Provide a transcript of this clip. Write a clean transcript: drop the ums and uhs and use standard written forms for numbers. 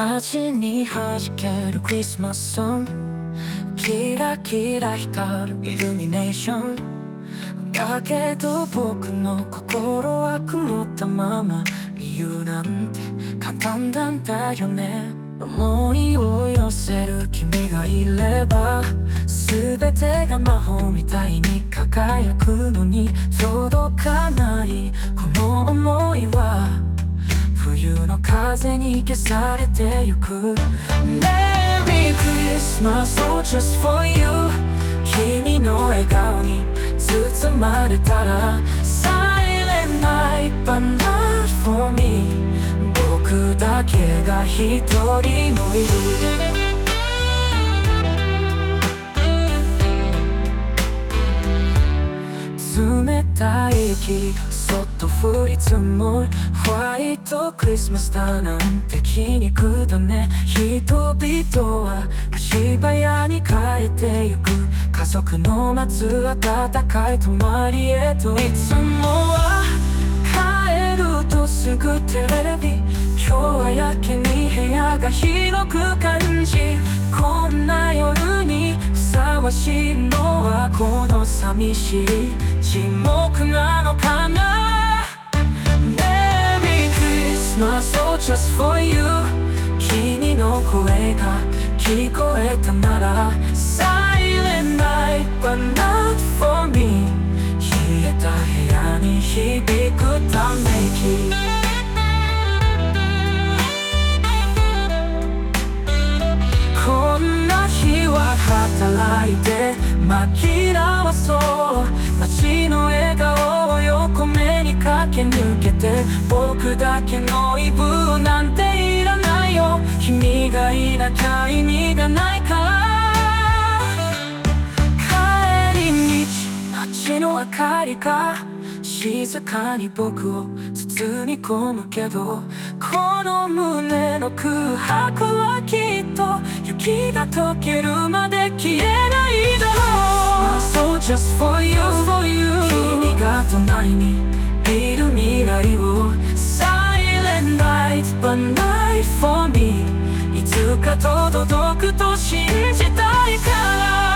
街に弾けるクリスマスソング、キラキラ光るイルミネーション。だけど僕の心は曇ったまま、理由なんて簡単なんだよね。思いを寄せる君がいれば、全てが魔法みたいに輝くのに、届かないこの想いは冬の風に消されてゆく。 Merry Christmas, oh just for you。 君の笑顔に包まれたら Silent night but not for me。 僕だけが一人もいる。冷たい息がそっと降り積もる。ホワイトクリスマスだなんて皮肉だね。人々は足早に帰ってゆく。家族の待つ温かい泊まりへと。いつもは帰るとすぐテレビ、今日はやけに部屋が広く感じ、こんな夜にふさわしいのはこの寂しい沈黙なのかな。 Merry Christmas, oh just for you。 君の声が聞こえたなら Silent night but not for me。 冷えた部屋に響くため息。こんな日は働いて紛らわそう。街の笑顔を横目に駆け抜けて、僕だけのイブなんていらないよ。君がいなきゃ意味がないから。帰り道、街の明かりが静かに僕を包み込むけど、この胸の空白はきっと雪が溶けるまで消えないだろう。 So just for you、 君が隣にいる未来を Silent night but night for me。 いつか届くと信じたいから。